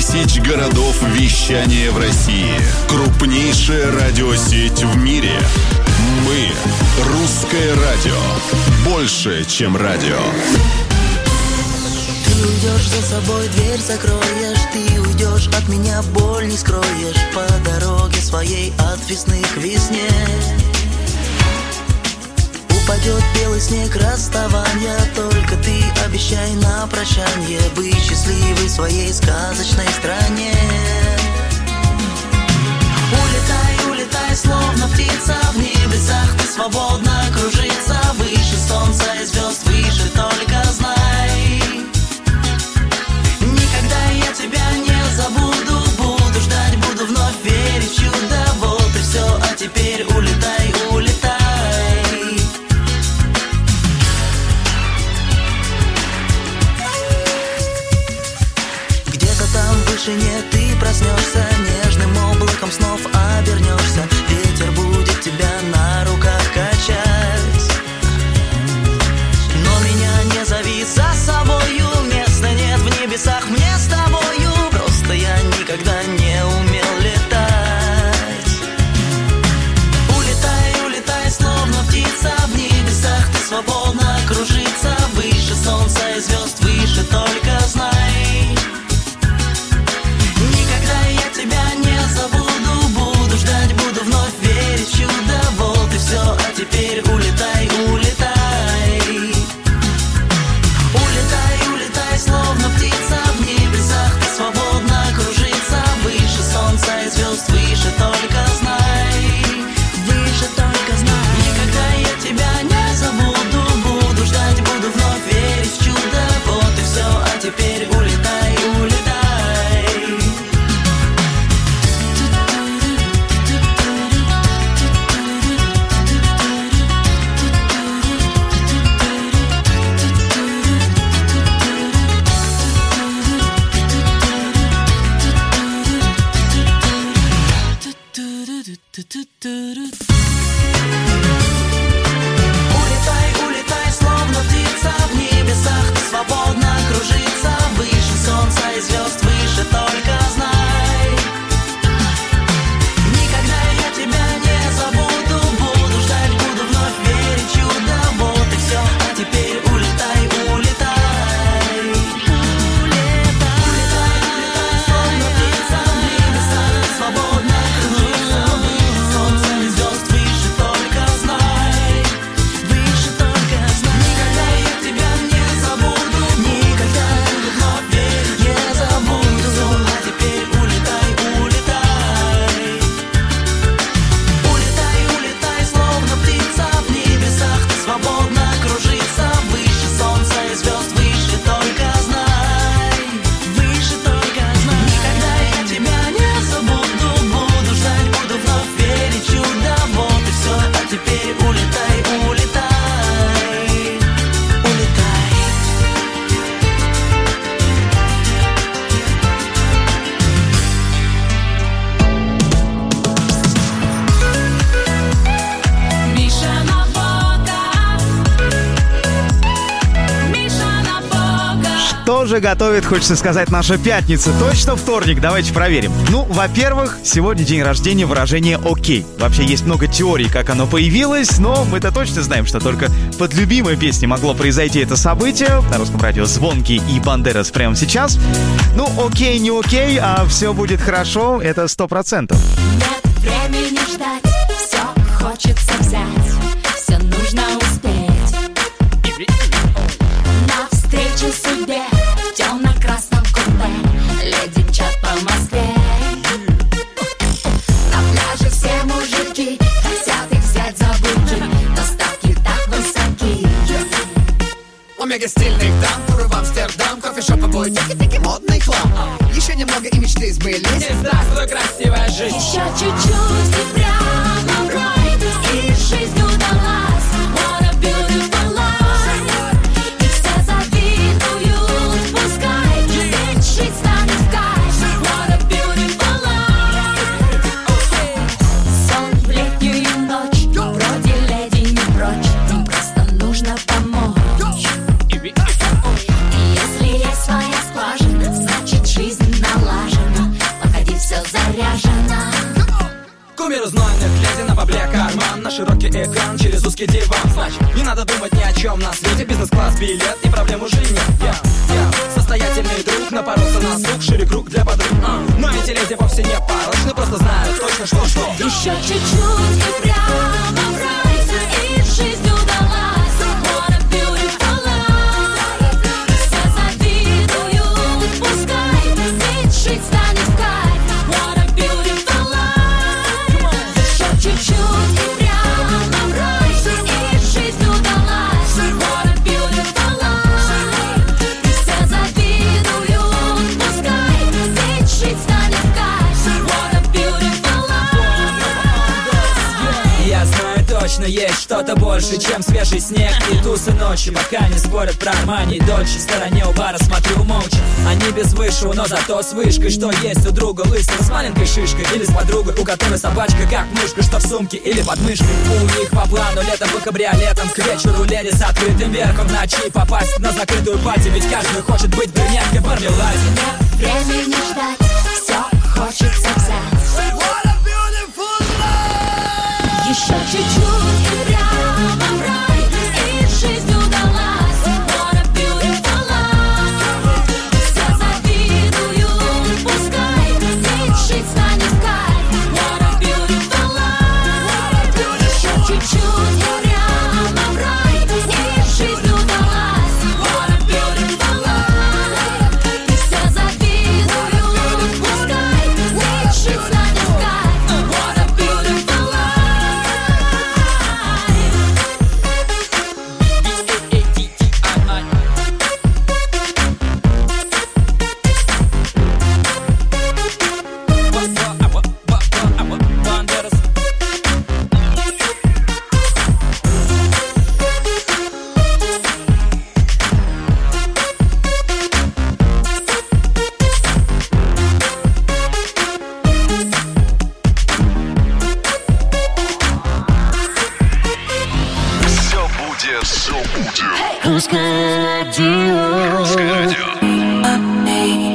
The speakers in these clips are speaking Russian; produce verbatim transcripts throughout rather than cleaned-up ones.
тысяч городов вещания в России. Крупнейшая радиосеть в мире. Мы – Русское радио. Больше, чем радио. Ты уйдешь, за собой дверь закроешь. Ты уйдешь, от меня боль не скроешь. По дороге своей от весны к весне упадет белый снег расставания. Только ты обещай на прощанье быть счастливой в своей сказочной стране. Улетай, улетай, словно птица в небесах. Ты свободно кружиться выше солнца и звезд, выше, только знай. Никогда я тебя не забуду. Буду ждать, буду вновь верить в чудо. Вот и все, а теперь улетай, улетай. Где-то там в вышине ты проснешься, нежным облаком снов обернешься. Ветер будет тебя на руках качать. Но меня не зови за собою, места нет в небесах мне с тобою. Просто я никогда не умел летать. Улетай, улетай, словно птица в небесах. Ты свободно кружиться выше солнца и звезд, выше, только знай. Никогда я тебя не забуду. Буду ждать, буду вновь верить в чудо. Вот и все, а теперь улетай, улетай. Улетай, улетай, словно птица в небесах. Ты свободно кружиться выше солнца и звезд, выше, только знай. Выше, только знай. Никогда я тебя не забуду. Буду ждать, буду вновь верить в чудо. Вот и все, а теперь улетай, улетай. Улетай, улетай, словно птица в небесах. Ты свободно кружиться выше солнца и звезд, выше, только знай. Никогда я тебя не забуду. Буду ждать, буду вновь верить в чудо. Вот и все, а теперь улетай, улетай. Улетай, улетай, словно птица в небесах. Ты свободно кружиться выше солнца и звезд, выше, только знай. Выше, только знай. Никогда я тебя не забуду. Никогда буду вновь верить, не забуду. А теперь улетай, улетай. Улетай, улетай, словно птица в небесах. Ты свободно кружиться выше солнца и звезд, выше, только знай. Выше, только знай. Никогда я тебя не забуду. Буду ждать, буду вновь верить в чудо. Вот и все, а теперь улетай, улетай. Улетай. Миша Набоков. Миша Набоков. Что же готовит, хочется сказать, наша пятница? Точно вторник, давайте проверим. Ну, во-первых, сегодня день рождения выражения «окей». Вообще есть много теорий, как оно появилось, но мы-то точно знаем, что только под любимой песней могло произойти это событие. На Русском радио «Звонкий» и «Бандерас» прямо сейчас. Ну, окей, не окей, а все будет хорошо, это сто процентов. Нет времени ждать, все хочется взять, все нужно успеть. Навстречу судьбе в темно-красном купе леди мчат по Москве. На пляже все мужики хотят их взять за руки, но ставки так высоки. Омега стильных дам, туры в Амстердам, кофешопы, бой, тики-тики, модный хлам. Еще немного и мечты сбылись. Здравствуй, красивая жизнь. Еще чуть-чуть и прямо в рай, и жизнь удалась. What a beautiful life. И все завидуют, пускай, ведь жизнь станет в кайф. What a beautiful life. Сон в летнюю ночь, вроде леди не прочь, им просто нужно помочь. Если есть своя скважина, значит жизнь налажена. яркий экран через узкий диван. Значит, не надо думать ни о чем на свете. Бизнес-класс, билет и проблем уже нет. Я, я состоятельный друг, напоролся на сук, шире круг для подруг. а. Но эти леди вовсе не порочны, просто знают точно, что что. Еще чуть-чуть и прямо в рай, и жизнь удалась. What a beautiful life. Все завидуют, пускай, ведь жить станет в кайф. What a beautiful life. Еще чуть-чуть и прямо в рай, и жизнь удалась. What a beautiful life. Все завидуют, пускай, ведь жить станет в кайф. What a beautiful life. Я знаю точно, есть что-то больше, чем свежий снег и тусы ночи. Пока не спорят про Армани и Дольче. В стороне у бара смотрю молча. Они без высшего, но зато с вышкой. Что есть у друга лысого с маленькой шишкой. Или с подругой, у которой собачка как мышка. Что в сумке или под мышкой. У них по плану летом по кабриолетам. К вечеру леди с открытым верхом. В ночи попасть на закрытую пати. Ведь каждый хочет быть брюнеткой в Мармеладе. Времени ждать, все хочется взять. What a beautiful life. Еще чуть-чуть и прямо в рай, и жизнь удалась. What a beautiful life. Все завидуют, пускай, ведь жить станет в кайф. What a beautiful life. Еще чуть-чуть и прямо в рай, и жизнь удалась. What a beautiful life. Все завидуют, пускай, ведь жить станет в кайф. What a beautiful life. Все будет, все будет. Русское радио. Русское радио.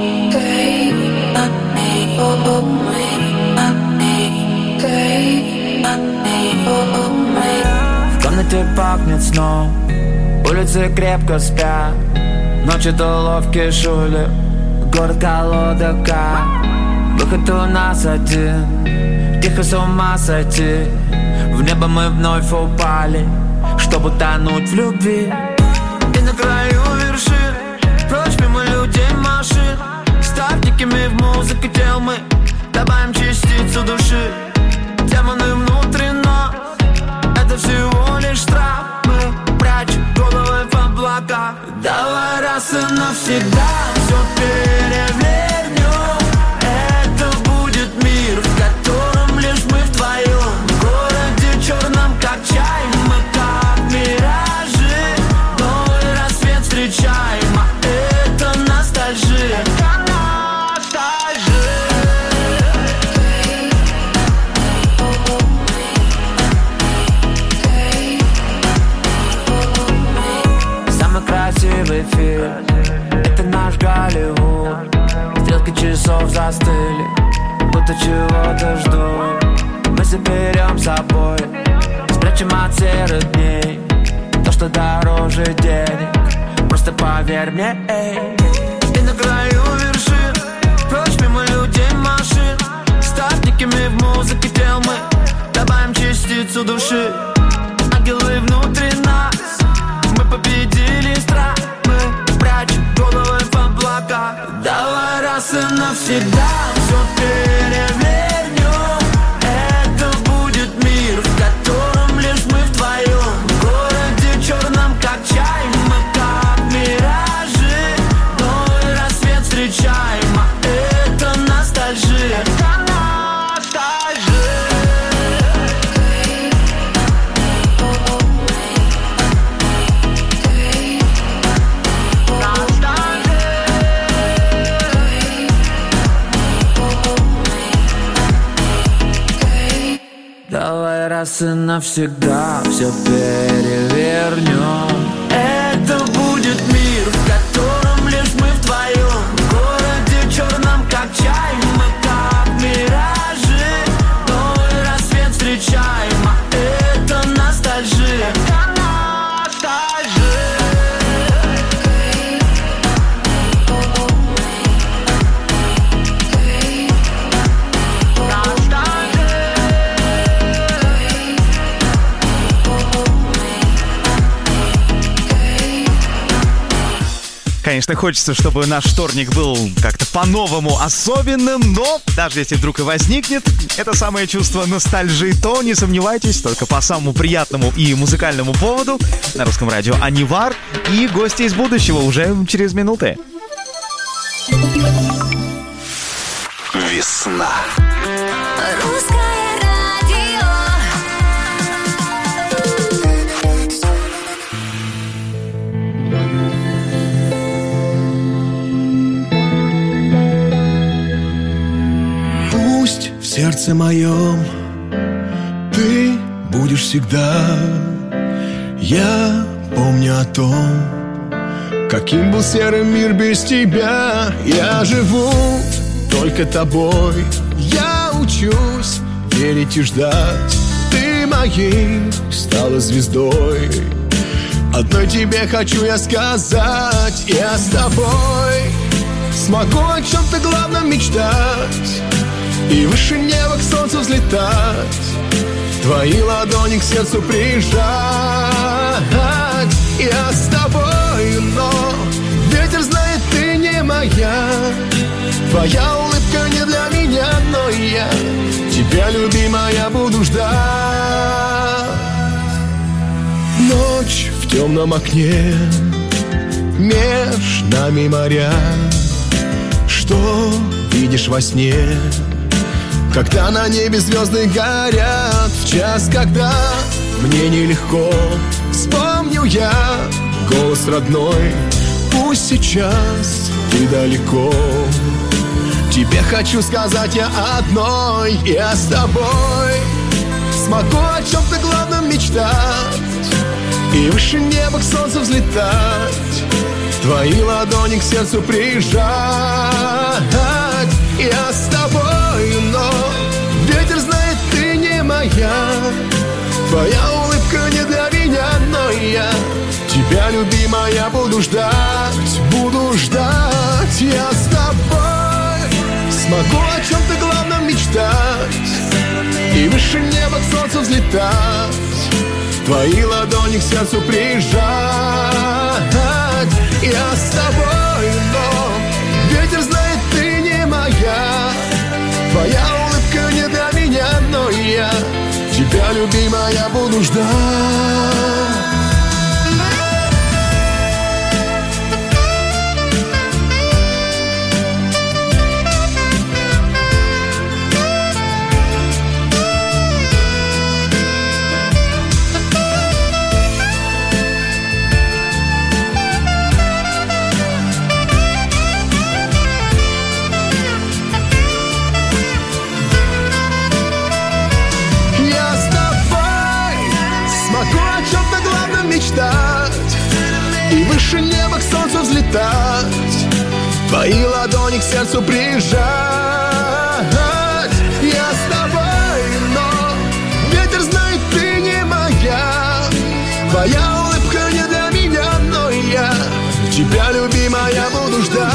В комнате пахнет сном, улицы крепко спят, ночи до ловкие шули, город колода карт. Выход у нас один, тихо с ума сойти. В небо мы вновь упали, чтобы тонуть в любви. И на краю вершин, прочь мимо людей машин. Став дикими в музыке тел мы добавим частицу души. Демоны внутри нас, это всего лишь страх. Мы прячем головы в облаках. Давай раз и навсегда все перевернем. Это будет мир, в котором лишь мы вдвоем. В городе черном, как чай, мы как миражи. Новый рассвет встречаем, а это ностальжия. Самый красивый фильм, это наш Голливуд. Стрелки часов застыли, будто чего-то ждут. Мы заберем с собой, спрячем от серых дней то, что дороже денег. Просто поверь мне, эй. И на краю вершин, прочь мимо людей машин. Став дикими в музыке тел мы добавим частицу души. Ангелы внутри нас, мы победили страх. Мы прячем головы в облаках. Давай раз и навсегда все перевернем. Это будет мир, в котором лишь мы вдвоем. В городе черном, как чай, мы как миражи. Новый рассвет встречаем, а это ностальжия. Давай раз и навсегда все перевернем. Это будет мир, в котором лишь мы вдвоем. В городе черном, как чай, мы как миражи. Новый рассвет встречаем, а это ностальжия. Конечно, хочется, чтобы наш вторник был как-то по-новому особенным, но даже если вдруг и возникнет это самое чувство ностальжи, то не сомневайтесь, только по самому приятному и музыкальному поводу на русском радио Анивар и гости из будущего уже через минуты. Весна. Русское радио. Пусть в сердце моем ты будешь всегда. Я помню о том, каким был серый мир без тебя. Я живу только тобой. Я учусь верить и ждать. Ты моей стала звездой. Одной тебе хочу я сказать: я с тобой смогу о чем-то главном мечтать и выше неба к солнцу взлетать, твои ладони к сердцу прижать. Я с тобой, но ветер знает, ты не моя. Твоя улыбка не для меня, но я тебя, любимая, буду ждать. Ночь в темном окне, меж нами моря. Что видишь во сне, когда на небе звезды горят? В час, когда мне нелегко, вспомню я голос родной. Пусть сейчас ты далеко, тебе хочу сказать я одной: я с тобой смогу о чем-то главном мечтать и выше неба к солнцу взлетать, твои ладони к сердцу прижать. Я с тобой, но ветер знает, ты не моя. Твоя улыбка не для меня, но я тебя, любимая, буду ждать, буду ждать. Я с тобой смогу о чем-то главном мечтать и выше неба к солнцу взлетать, твои ладони к сердцу прижать. Я с тобой, но ветер знает, ты не моя. Твоя улыбка не для меня, но я тебя, любимая, буду ждать. И выше неба к солнцу взлетать, твои ладони к сердцу прижать. Я с тобой, но ветер знает, ты не моя. Твоя улыбка не для меня, но я тебя, любимая, буду ждать.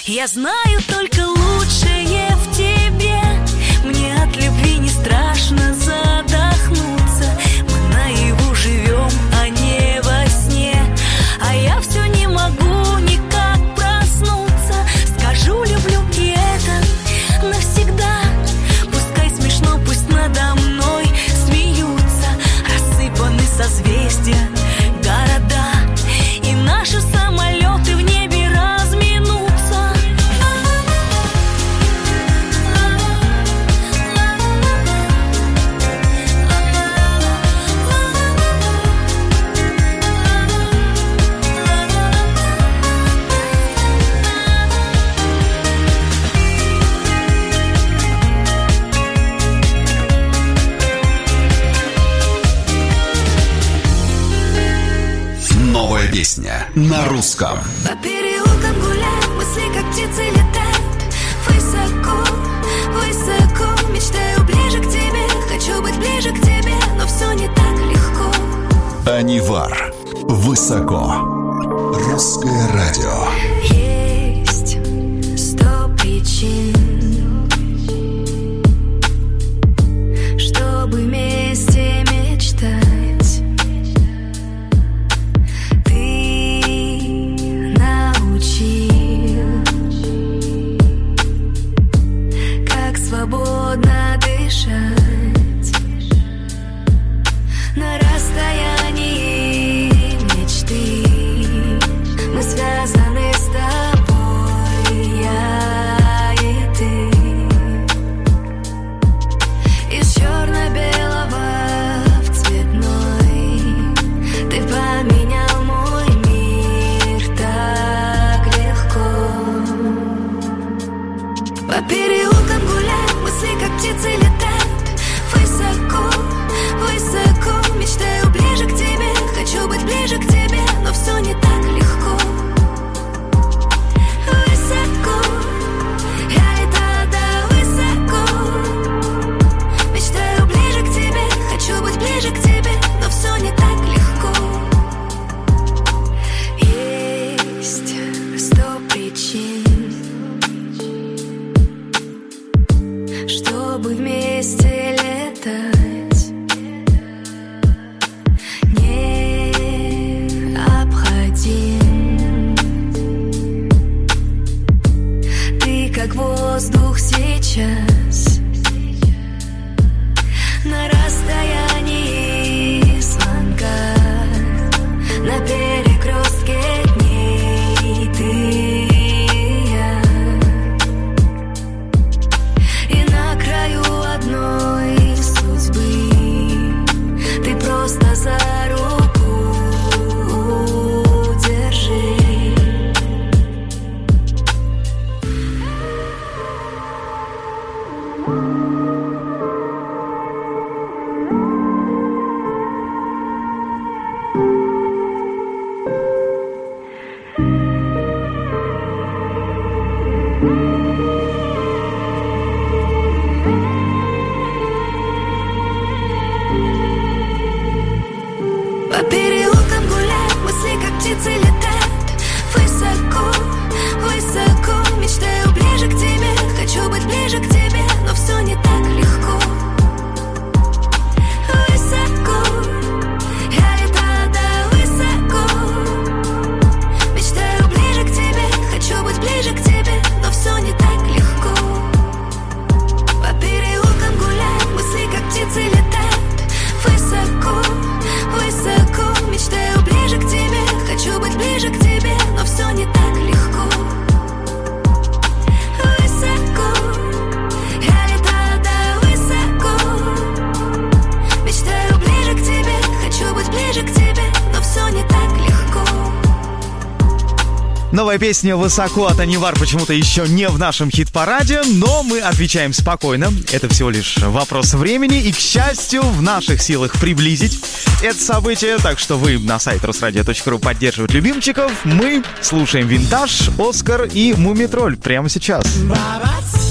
Я знаю только лучшее в тебе. Мне от любви не страшно задохнуться. Мы наяву живем, а не во сне. А я все не могу никак проснуться. Скажу, люблю, и это навсегда. Пускай смешно, пусть надо мной смеются. Рассыпаны созвездия, города, и наши самолеты в небе разминутся. Новая песня на русском. По переулкам гуляют, мысли как птицы летают. Высоко, высоко, мечтаю ближе к тебе. Хочу быть ближе к тебе, но все не так легко. Анивар. Высоко. Русское радио. Есть сто причин, чтобы вместе мечтать. Свободно дышать на расстоянии мечты. Мы связаны с тобой, я и ты. Из черно-белого в цветной ты поменял мой мир так легко. По переулкам гуляют, мысли как птицы летают. Высоко, высоко, мечтаю ближе к тебе. Хочу быть ближе к тебе, но все не так легко. Высоко, я летаю да высоко. Мечтаю ближе к тебе, хочу быть ближе к тебе, но все не так легко. Есть сто причин, чтобы вместе летать. Необходим ты как воздух сейчас. На расстоянии звонка, на перекрестке дней ты и я. И на краю одной судьбы ты просто за руку держи. По переулкам гуляют, мысли как птицы летают. Высоко, высоко, мечтаю ближе к тебе. Хочу быть ближе к тебе, но все не так легко. Высоко, я летаю да высоко. Мечтаю ближе к тебе, хочу быть ближе к тебе, но все не так легко. По переулкам гуляют, мысли как птицы летают. Высоко, высоко, мечтаю ближе к тебе. Хочу быть ближе к тебе, но все не так легко. Высоко, я летаю да высоко. Мечтаю ближе к тебе, хочу быть ближе к тебе, но все не так легко. Новая песня «Высоко» от Анивар почему-то еще не в нашем хит-параде, но мы отвечаем спокойно. Это всего лишь вопрос времени, и, к счастью, в наших силах приблизить это событие. Так что вы на сайт русрадио точка ру поддерживать любимчиков. Мы слушаем «Винтаж», «Оскар» и «Мумий-тролль» прямо сейчас. Бабац,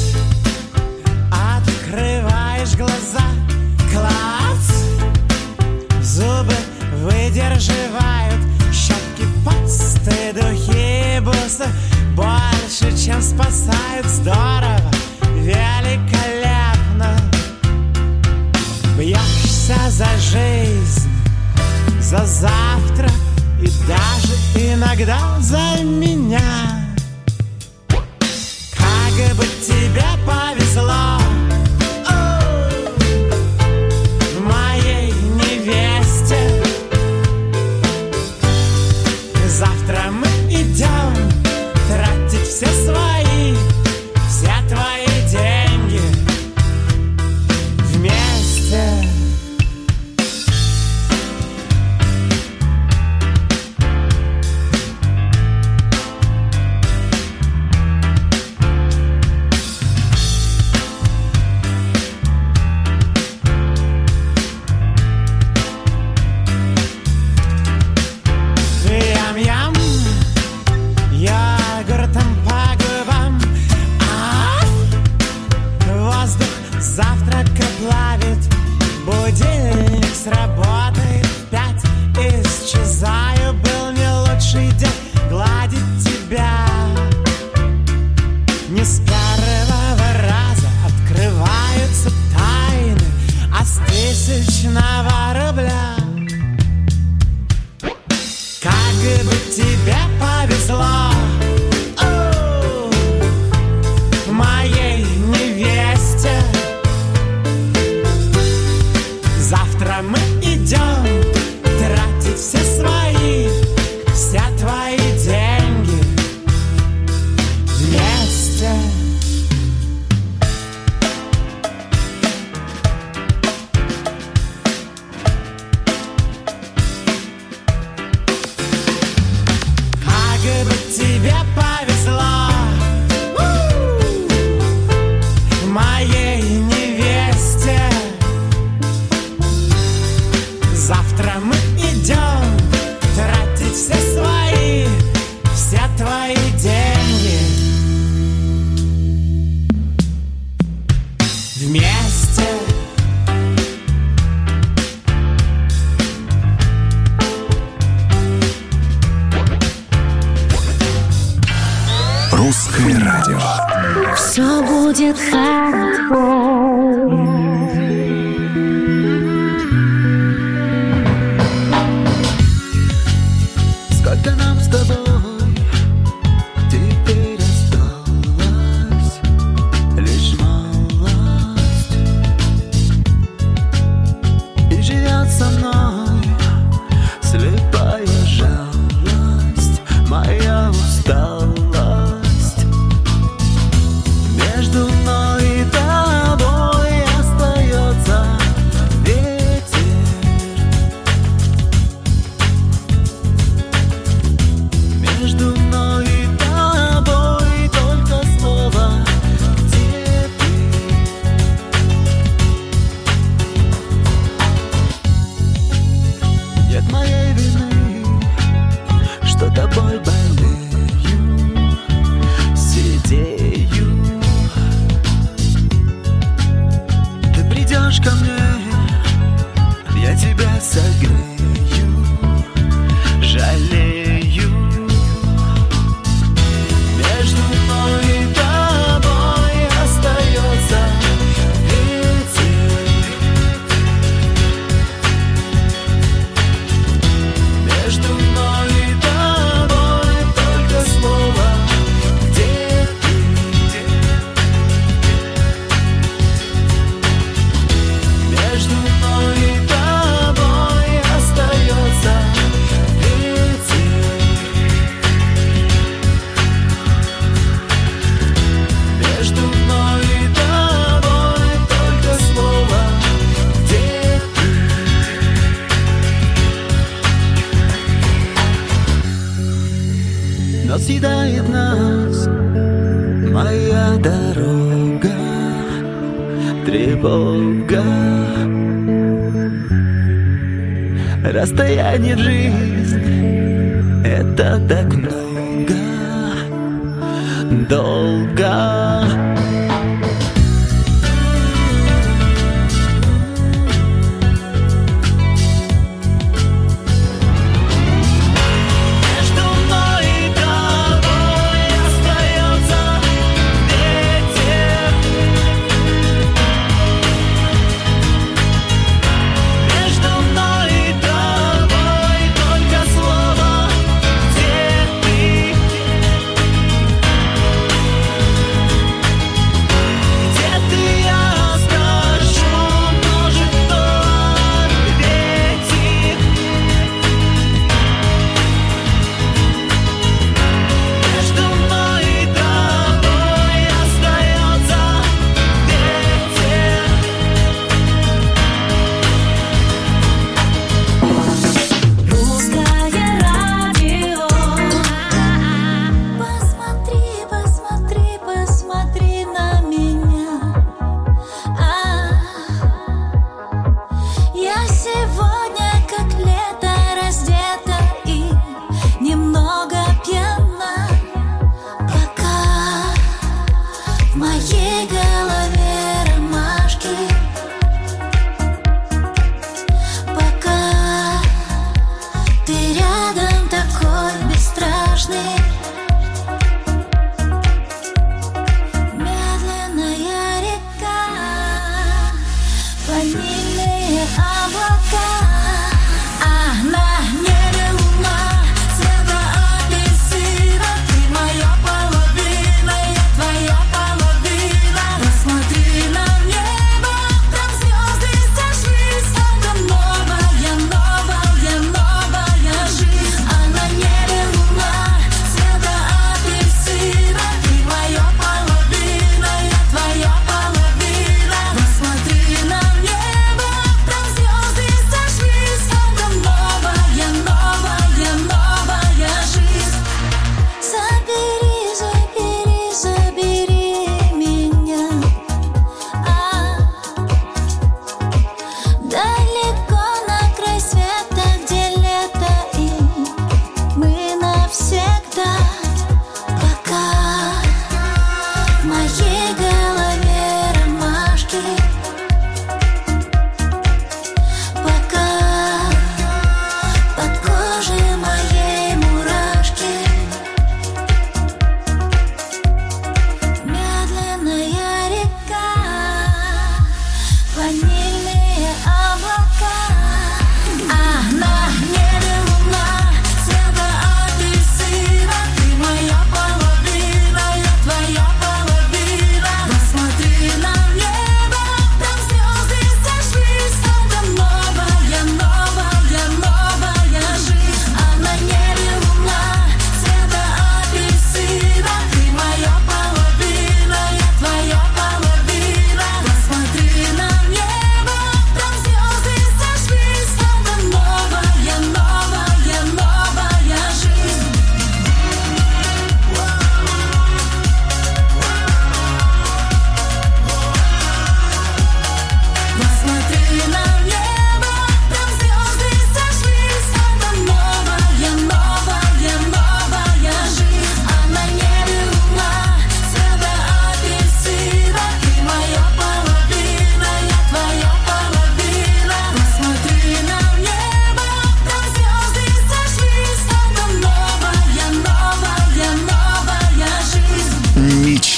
открываешь глаза, клац, зубы выдерживают, щетки, пасты, духи, бусы, боль дальше, чем спасают, здорово, великолепно. Бьешься за жизнь, за завтра и даже иногда за меня. Как бы тебе повезло, моей невесте. Завтра мы идем тратить все свои, все твои деньги вместе. Ям-ям, йогуртом по губам, а воздух завтрака плавит, будильник сработает в пять. Исчезаю, был не лучший день гладить тебя. Не с первого раза открываются тайны, а с тысячного рубля. Как бы тебе повезло, о, моей невесте. Завтра мы идем тратить все свои, все твои деньги вместе. Как бы тебе повезло, у, моей невесте. Завтра мы идем тратить все свои, все твои деньги вместе. Русское радио. Все будет хорошо. Сколько нам с тобой теперь осталось? Лишь малость. И живет со мной слепая жалость, моя усталость. Между мной и тобой остается ветер. Между мной и тобой только слово «где ты?». Нет моей вины, что тобой болею, сидею. Ты придешь ко мне, я тебя согрею, жалею. Между мной и тобой остается ветер. Между мной и тобой только слово «где ты?». Между мной и тобой остается ветер. Между мной и тобой только слово «где ты?». Но съедает нас моя дорога, тревога. Расстояние в жизнь — это так много, долго. Между мной и тобой остается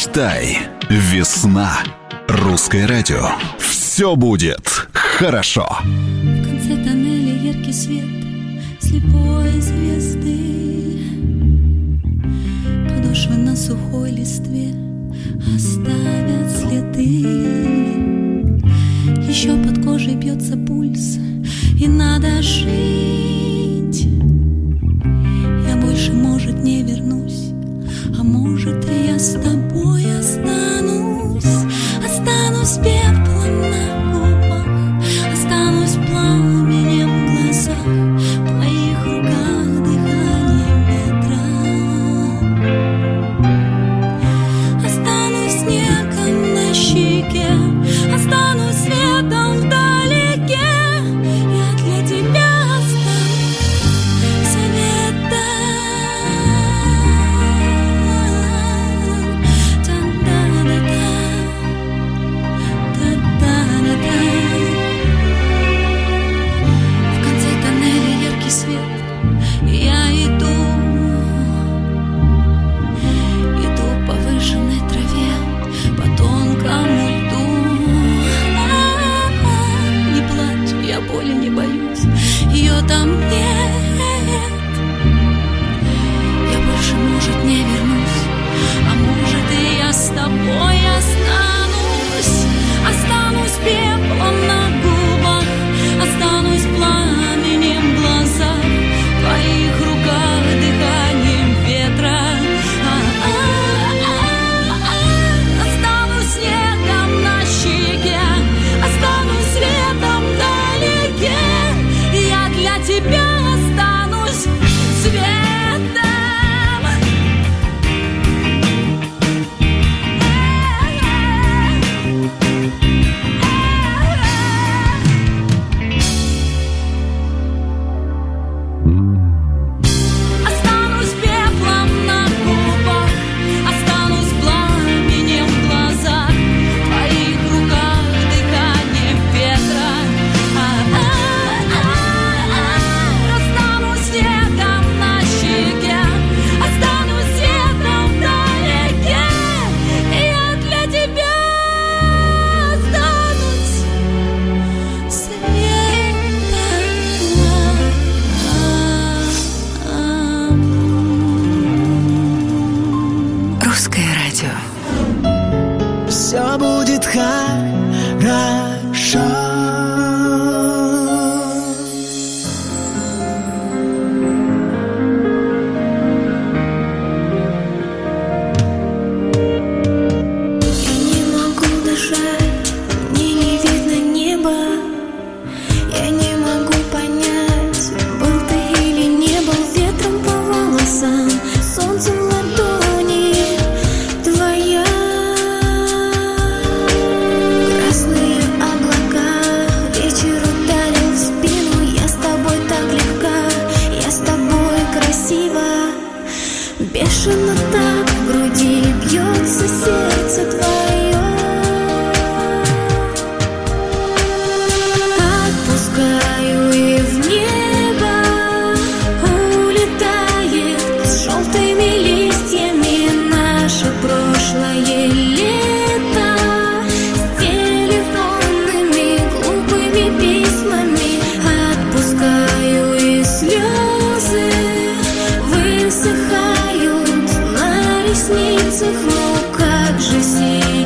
Улетай. Весна. Русское радио. Все будет хорошо. В конце тоннеля яркий свет слепой звезды. Подошвы на сухой листве оставят следы. Еще под кожей бьется пульс, и надо жить. Я больше, может, не вернусь, а может, и я с тобой останусь. Останусь пеплом на губах, останусь пламенем в глазах, в твоих руках дыханием ветра. Останусь снегом на щеке, останусь светом вдалеке. Я для тебя останусь светом. В конце тоннеля яркий свет, и я иду, иду по выжженной траве, по тонкому льду. А-а-а, не плачь, я боли не боюсь, ее там нет. Я больше, может, не вернусь, а может, и я с тобой останусь. Останусь пеплом на губах, останусь пламенем в глазах, в твоих руках дыханием ветра. А-а-а-а. Останусь снегом на щеке, останусь светом вдалеке. Я для тебя останусь светом. Останусь пеплом на губах, останусь пламенем в глазах, в твоих руках дыханием ветра. А-а-а-а. Останусь снегом на щеке, останусь светом вдалеке. Я для тебя останусь светом. Русское радио. Все будет хорошо. Я не могу дышать, мне не видно неба. Я не могу понять, был ты или не был. Ветром по волосам, солнцем в ладони твоя. Красные облака, вечер ударил в спину. Я с тобой так легка, я с тобой красива. Бешено так в груди бьется сердце твое. Отпускаю и в небо улетает с желтыми листьями наше прошлое лето. С телефонными глупыми письмами отпускаю и слезы высыхают на ресницах. Ну как же сильно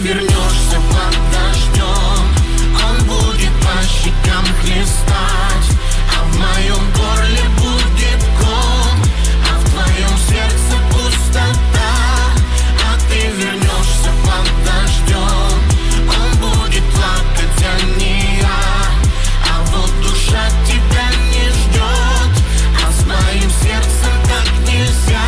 вернешься под дождем, он будет по щекам хлестать, а в моем горле будет ком, а в твоем сердце пустота. А ты вернешься под дождем, он будет плакать, а не я. А вот душа тебя не ждет, а с моим сердцем так нельзя.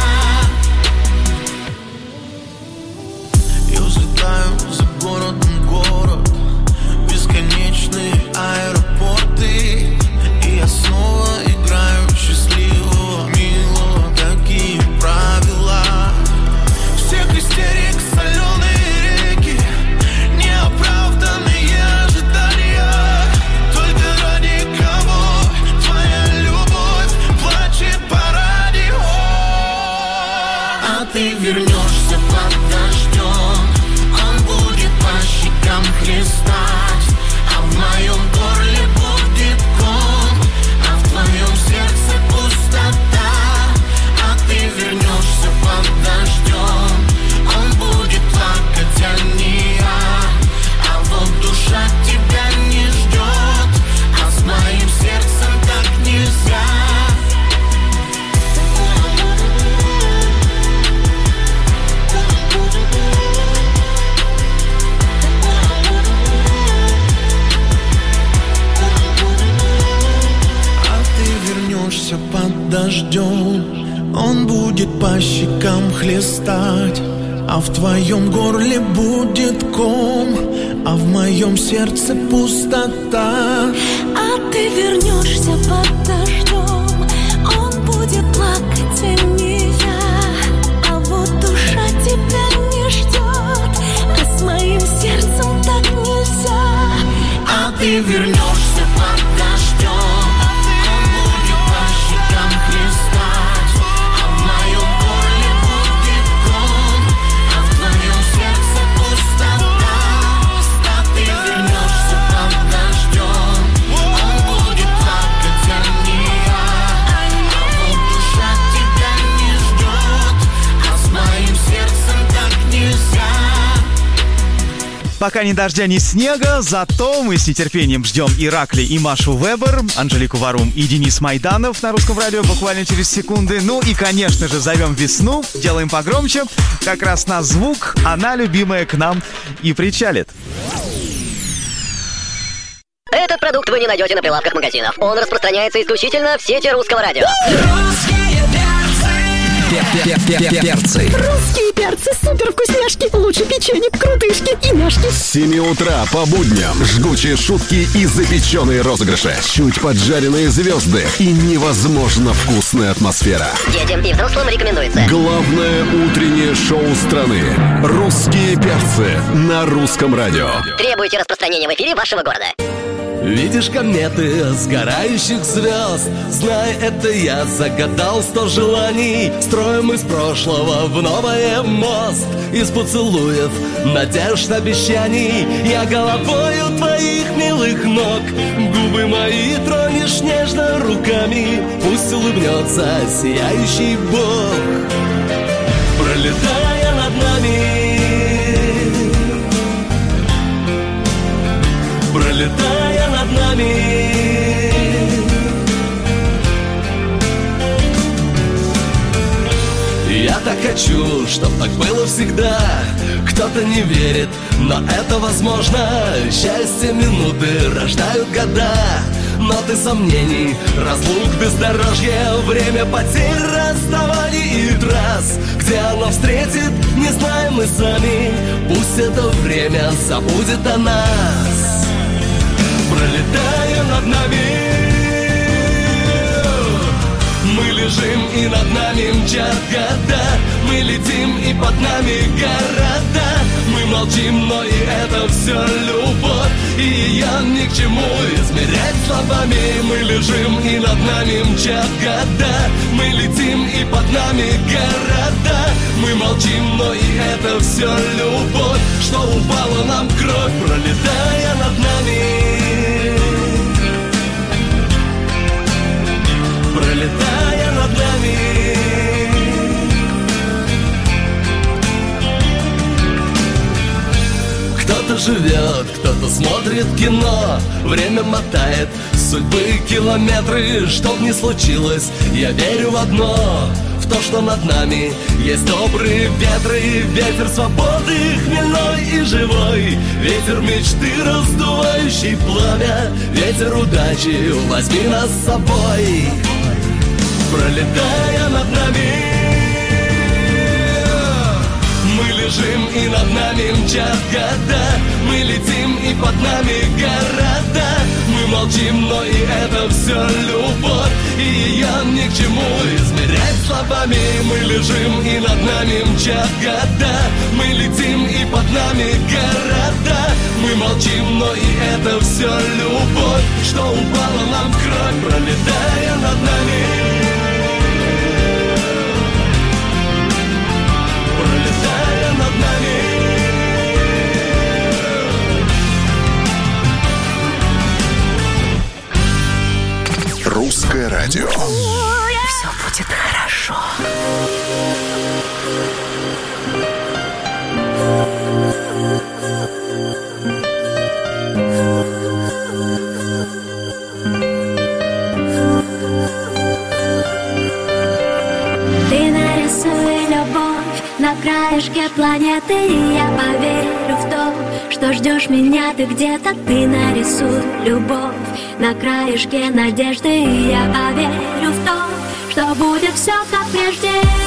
Я взлетаю за городом город, бесконечные аэропорты, и я снова играю счастливо, мило, такие правила. Всех истерик, соленые реки, неоправданные ожидания. Только ради кого твоя любовь плачет по радио. А ты вернешься под дождем, он будет по щекам хлестать, а в моем горле будет ком, а в твоем сердце пустота. А ты вернешься под дождем, он будет плакать, а не я. А вот душа тебя не ждет, а с моим сердцем так нельзя. А ты вернешься под дождем, он будет по щекам хлестать, а в твоем горле будет ком, а в моем сердце пустота. А ты вернешься под дождем, он будет плакать, а не я. А вот душа тебя не ждет, а с моим сердцем так нельзя. А ты вернешься под дождем, он будет по щекам хлестать, а в моем горле будет ком, а в твоем сердце пустота. А ты вернешься под дождем, он будет плакать, а не я. А вот душа тебя не ждет, а с моим сердцем так нельзя. Пока ни дождя, ни снега, зато мы с нетерпением ждем Иракли и Машу Вебер, Анжелику Варум и Денис Майданов на Русском радио буквально через секунды. Ну и, конечно же, зовем весну, делаем погромче. Как раз на звук она, любимая, к нам и причалит. Этот продукт вы не найдете на прилавках магазинов. Он распространяется исключительно в сети Русского радио. Русские Перцы. Русские перцы, супер вкусняшки, лучше печенек, крутышки и мяшки. С семи утра по будням жгучие шутки и запеченные розыгрыши. Чуть поджаренные звезды и невозможно вкусная атмосфера. Детям и взрослым рекомендуется. Главное утреннее шоу страны. Русские перцы на Русском радио. Требуйте распространения в эфире вашего города. Видишь кометы сгорающих звезд? Знай, это я загадал сто желаний. Строим из прошлого в новое мост. Из поцелуев, надежд, обещаний. Я головою твоих милых ног. Губы мои тронешь нежно руками. Пусть улыбнется сияющий Бог, пролетая над нами, пролетая над нами. Я так хочу, чтоб так было всегда. Кто-то не верит, но это возможно. Счастье минуты рождают года. Но ты сомнений, разлук, бездорожье, время потерь, расставаний и трасс. Где оно встретит, не знаем мы сами. Пусть это время забудет о нас, пролетая над нами. Мы лежим и над нами мчат года. Мы летим и под нами города. Мы молчим, но и это все любовь. И ее ни к чему измерять словами. Мы лежим и над нами мчат года. Мы летим и под нами города. Мы молчим, но и это все любовь. Что упала нам в кровь, пролетая над нами, пролетая над нами. кто-то живет, кто-то смотрит кино. Время мотает судьбы километры. Что б ни случилось, я верю в одно, в то, что над нами есть добрые ветры. Ветер свободы, хмельной и живой. Ветер мечты, раздувающий пламя. Ветер удачи, возьми нас с собой. Пролетая над нами, мы лежим и над нами мчат года. Мы летим и под нами города. Мы молчим, но и это все любовь. И ее ни к чему измерять словами. Мы лежим и над нами мчат года. Мы летим и под нами города. Мы молчим, но и это все любовь, что упала нам в кровь, пролетая над нами. Пролетая над нами. Русское радио. Все будет хорошо. Ты нарисуй любовь на краешке планеты, и я поверю в то, что ждешь меня ты где-то. Ты нарисуй любовь на краешке надежды, и я поверю в то, что будет все как прежде.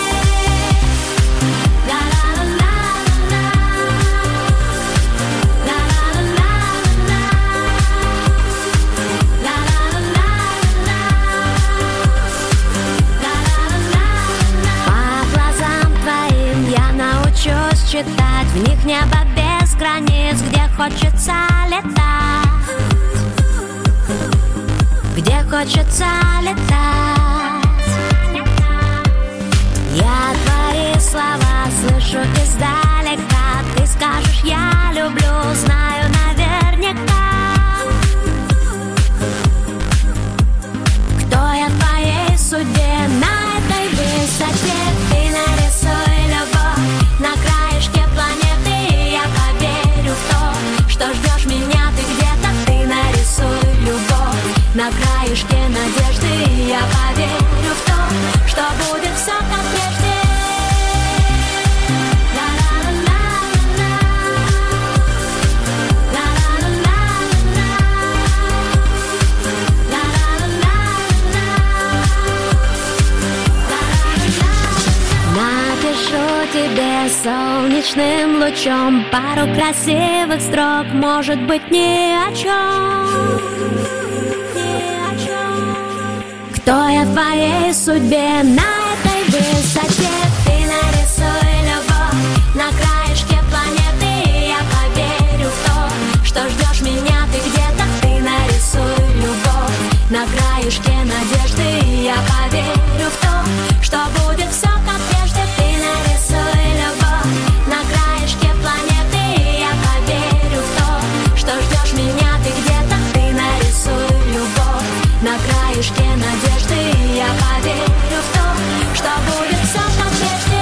Читать в них небо без границ, где хочется летать, где хочется летать. Я твои слова слышу издалека. Ты скажешь, я люблю, знаю наверняка. Кто я в твоей судьбе на этой высоте? Ты нарисуй любовь на краешке планеты, и я поверю в то, что ждешь меня ты где-то. Ты нарисуй любовь на краешке надежды, и я поверю в то, что будет все как прежде. Напишу тебе солнечным лучом пару красивых строк, может быть, ни о чем, ни о чем. Кто я в твоей судьбе на этой высоте? Ты нарисуй любовь на краешке планеты, и я поверю в то, что ждешь меня ты где-то. Ты нарисуй любовь на краешке надежды, и я поверю в то, что будет все как прежде. Ты нарисуй любовь на краешке планеты, и я поверю в то, что ждешь меня ты где-то. Ты нарисуй любовь на краешке надежды, и я поверю в то, что будет все как прежде.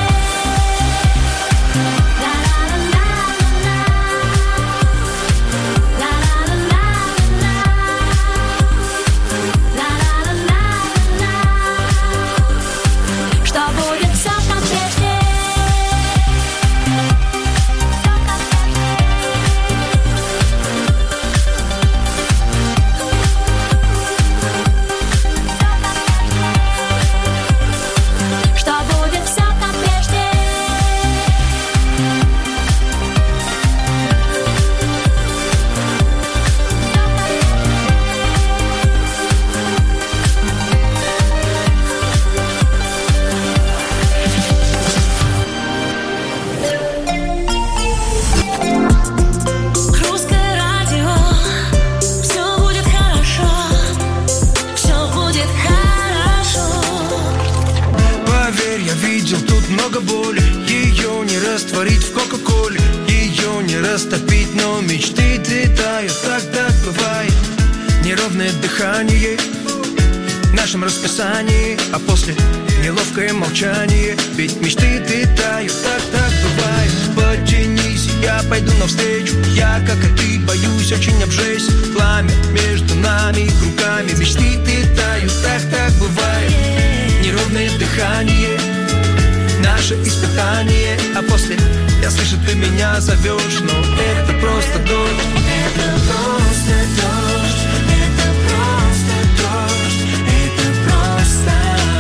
В нашем расписании, а после неловкое молчание. Ведь мечты ты тают, так, так бывает. Подтянись я пойду навстречу. Я, как и ты, боюсь очень обжечь пламя между нами, кругами мечты питают. Так, так бывает. Неровное дыхание, наше испытание. А после, я слышу, ты меня зовешь. Но это просто дождь. Это просто дождь. Это просто дождь. Это просто.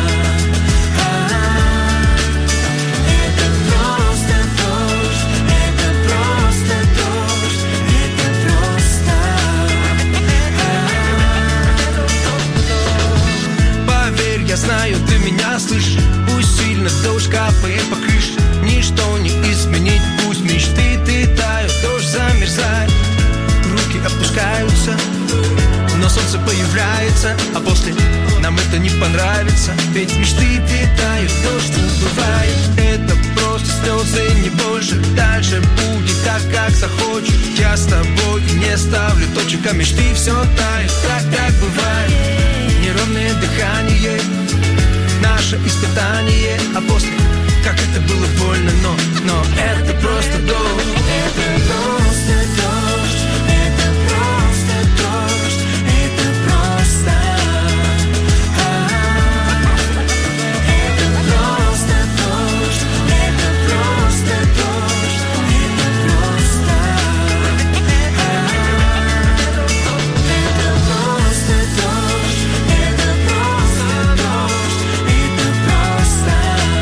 Это просто дождь. Это просто дождь. Это просто. Поверь, я знаю, ты меня слышишь. Пусть сильно дождь капает по крыше, ничто не изменить, пусть мечты ты тают, дождь замерзает, руки опускаются, но солнце появляется, а после нам это не понравится, ведь мечты питают, дождь убывает, это просто слезы, не больше, дальше будет так, как захочешь, я с тобой не ставлю точек, а мечты все тают, так, так бывает, неровное дыхание, наше испытание, а после, как это было больно, но, но это просто дождь. Это просто дождь, это просто дождь, это просто. Это просто дождь, это просто дождь, это просто. Это просто дождь, это просто дождь, это просто.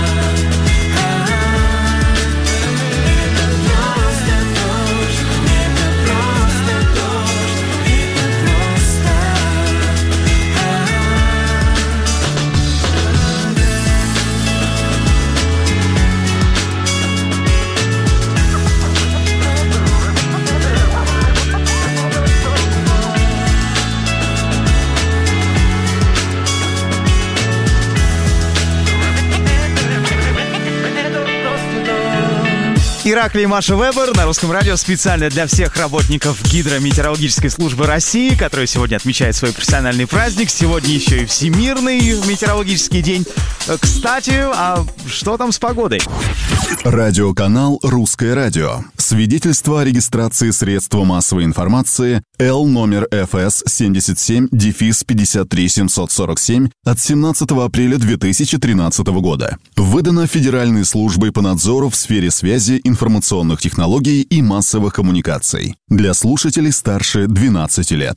Ираклий и Маша Вебер на Русском радио специально для всех работников Гидрометеорологической службы России, которая сегодня отмечает свой профессиональный праздник. Сегодня еще и Всемирный метеорологический день. Кстати, а что там с погодой? Радиоканал «Русское радио». Свидетельство о регистрации средства массовой информации Л номер эф эс семьдесят семь пятьдесят три семьсот сорок семь от семнадцатого апреля две тысячи тринадцатого года. Выдано Федеральной службой по надзору в сфере связи, информационных технологий и массовых коммуникаций. Для слушателей старше двенадцати лет.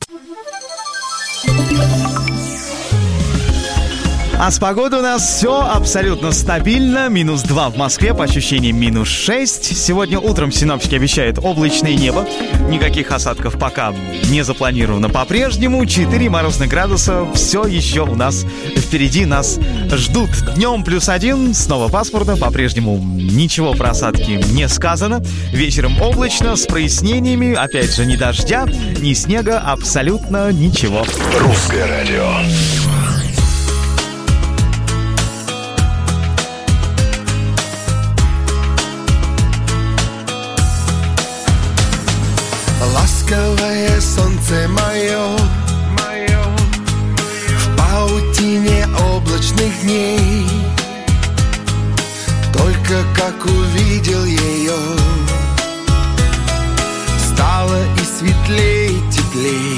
А с погодой у нас все абсолютно стабильно. Минус два в Москве, по ощущениям минус шесть. Сегодня утром синоптики обещают облачное небо. Никаких осадков пока не запланировано по-прежнему. четыре морозных градуса. Все еще у нас впереди, нас ждут. Днем плюс один, снова пасмурно. По-прежнему ничего про осадки не сказано. Вечером облачно, с прояснениями. Опять же, ни дождя, ни снега, абсолютно ничего. Русское радио. Ласковое солнце мое, в паутине облачных дней, только как увидел ее, стало и светлей, теплей.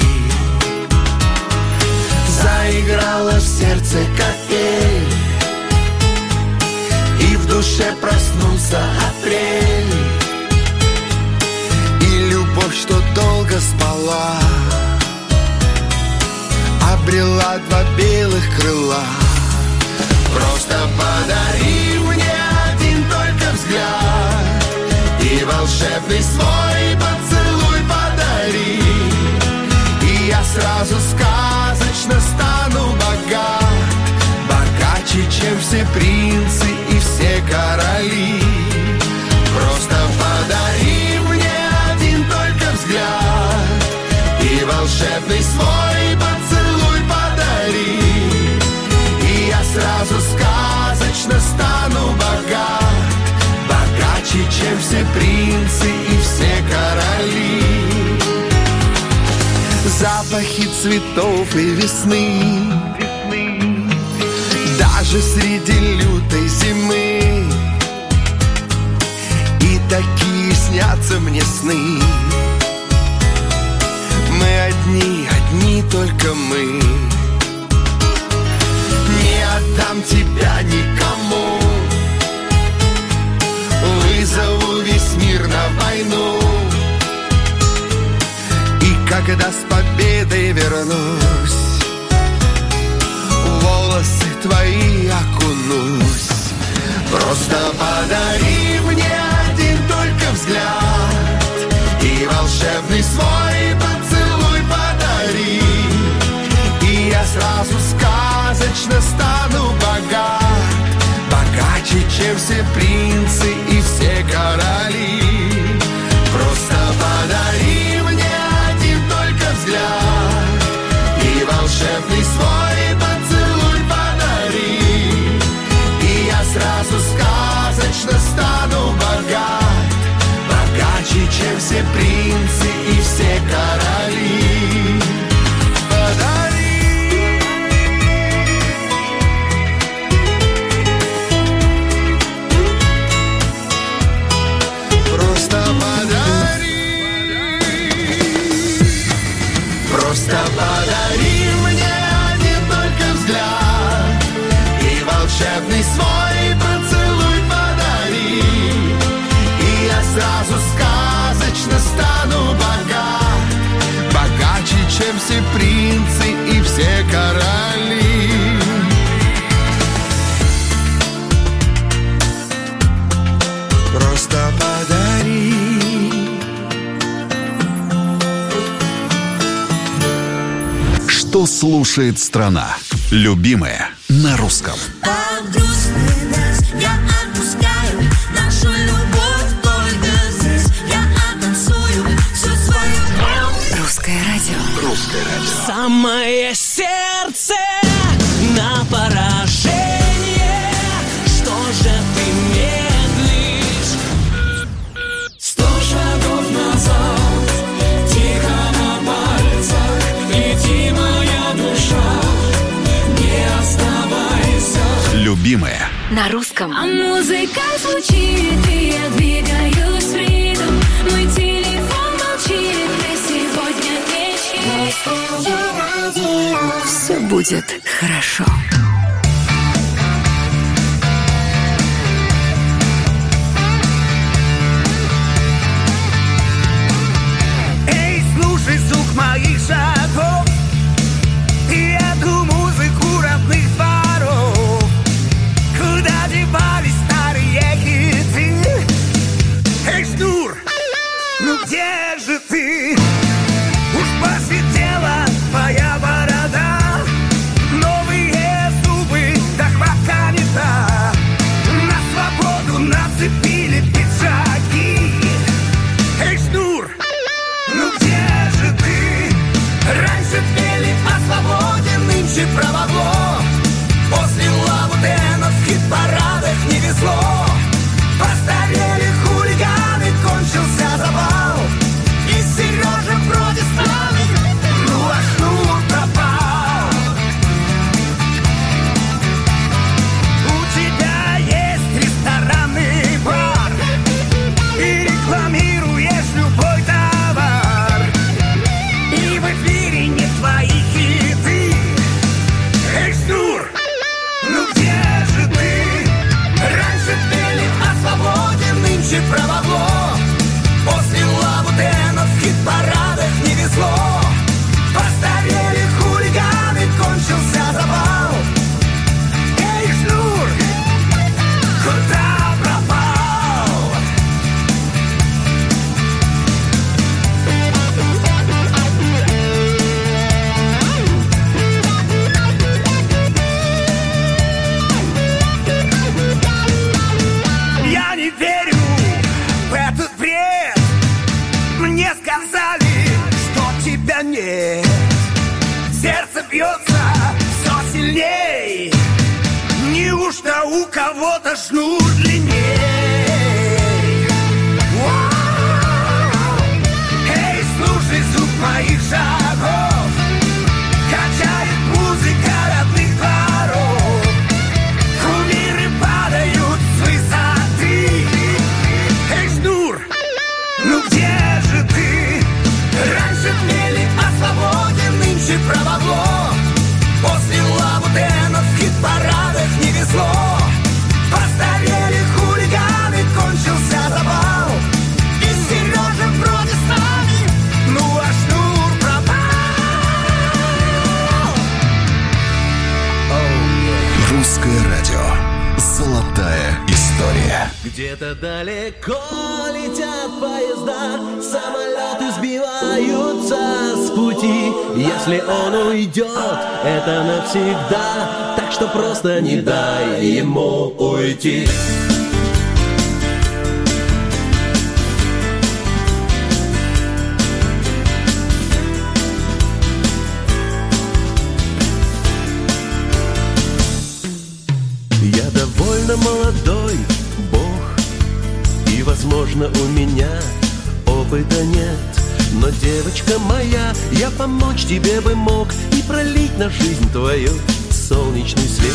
Заиграла в сердце капель, и в душе проснулся апрель. Любовь, что долго спала, обрела два белых крыла. Просто подари мне один только взгляд, и волшебный свой поцелуй подари, и я сразу сказочно стану богат, богаче, чем все принцы и все короли. Просто подари мне только взгляд, и волшебный свой поцелуй подари, и я сразу сказочно стану богат, богаче, чем все принцы и все короли. Запахи цветов и весны, даже среди лютой зимы, и такие снятся мне сны. Мы одни, одни только мы. Не отдам тебя никому, вызову весь мир на войну. И когда с победой вернусь, в волосы твои окунусь. Просто подари мне один только взгляд и волшебный свой поцелуй подари, и я сразу сказочно стану богат, богаче, чем все принцы и все короли. Просто подари мне один только взгляд и волшебный свой поцелуй подари, и я сразу сказочно стану богат, богаче, чем все принцы и все короли. Подари. Просто подари. Просто подари мне один только взгляд и волшебный свой поцелуй подари, и я сразу сказочно стану богат, богаче, чем все принцы и все короли. Просто подари. Что слушает страна? Любимое на русском. Под грустный дождь я отпускаю нашу любовь только здесь. Я оттанцую всю свою. Русское радио. Русское радио. Самое сердце на поражение. Что же ты медлишь? Сто шагов назад, тихо на пальцах, лети, моя душа, не оставайся. Любимое На русском. А музыка звучит, и я двигаюсь в ритм. Мой телефон молчит, ты сегодня вечер. Все будет хорошо. Эй, слушай звук моих шагов и эту музыку родных дворов. Куда девались старые хиты? Эй, Шнур, ну где же ты? Уж посветлела твоя борода, новые зубы, да хватка не та. На свободу нацепили пиджаки. Эй, Шнур, ну где же ты? Раньше пели о свободе, нынче про бабло. После лабутенов в хит-парадах не везло. Постарели хулиганы, кончился завал. И Сережа вроде с нами, ну а Шнур пропал. У тебя есть ресторанный бар, и рекламируешь любой товар, и в эфире не твои хиты. Эй, Шнур, ну где же ты? Раньше пели о свободе, нынче про бабло. После лабутенов в хит-парадах не везло. Постарели хулиганы, кончился завал. Эй, Шнур, куда пропал? Я не верю в этот бред. Мне сказали, что тебя нет. Сердце бьется все сильней. Неужто у кого-то шнур длинней? Вау! Эй, слушай звук моих шагов, качает музыка родных дворов. Кумиры падают с высоты. Эй, Шнур, Где-то далеко летят поезда, самолеты сбиваются с пути. Если он уйдет, это навсегда, так что просто не дай ему уйти. Я довольно молодой бог, и, возможно, у меня опыта нет. Но, девочка моя, я помочь тебе бы мог и пролить на жизнь твою солнечный свет.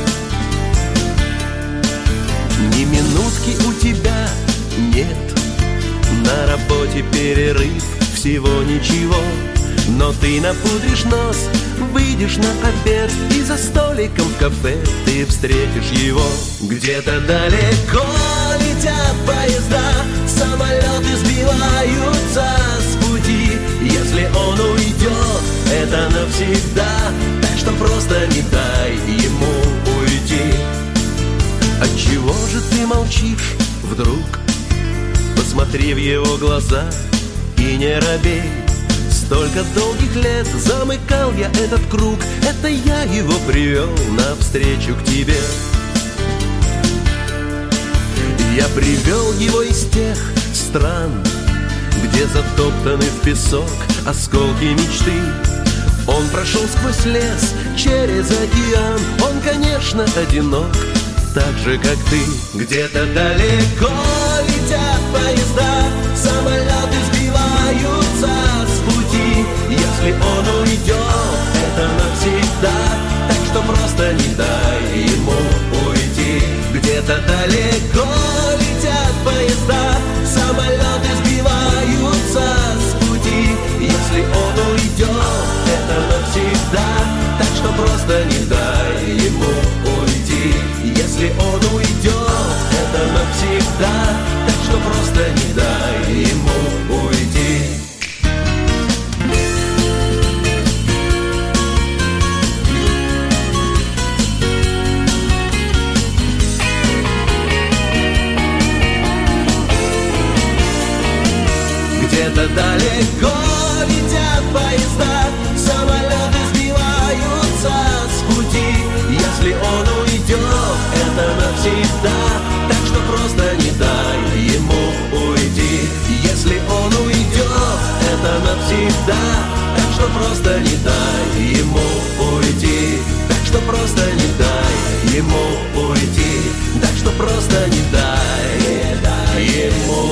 Ни минутки у тебя нет, на работе перерыв, всего ничего. Но ты напудришь нос, выйдешь на обед, и за столиком в кафе ты встретишь его. Где-то далеко летят поезда, самолеты сбиваются с пути. Если он уйдет, это навсегда, так что просто не дай ему уйти. Отчего же ты молчишь вдруг? Посмотри в его глаза и не робей. Столько долгих лет замыкал я этот круг, это я его привел навстречу к тебе. Я привел его из тех стран, где затоптаны в песок осколки мечты. Он прошел сквозь лес, через океан, он, конечно, одинок, так же, как ты. Где-то далеко летят поезда, самолеты сбиваются с пути. Если он уйдет, это навсегда, так что просто не дай ему уйти. Где-то далеко летят поезда, самолеты сбиваются с пути. Если он уйдет, это навсегда, так что просто не дай ему уйти. Если он уйдет, это навсегда, так что просто не дай ему уйти. Где-то далеко летят поезда, самолеты сбиваются с пути. Если он уйдет, это навсегда, так что просто не дай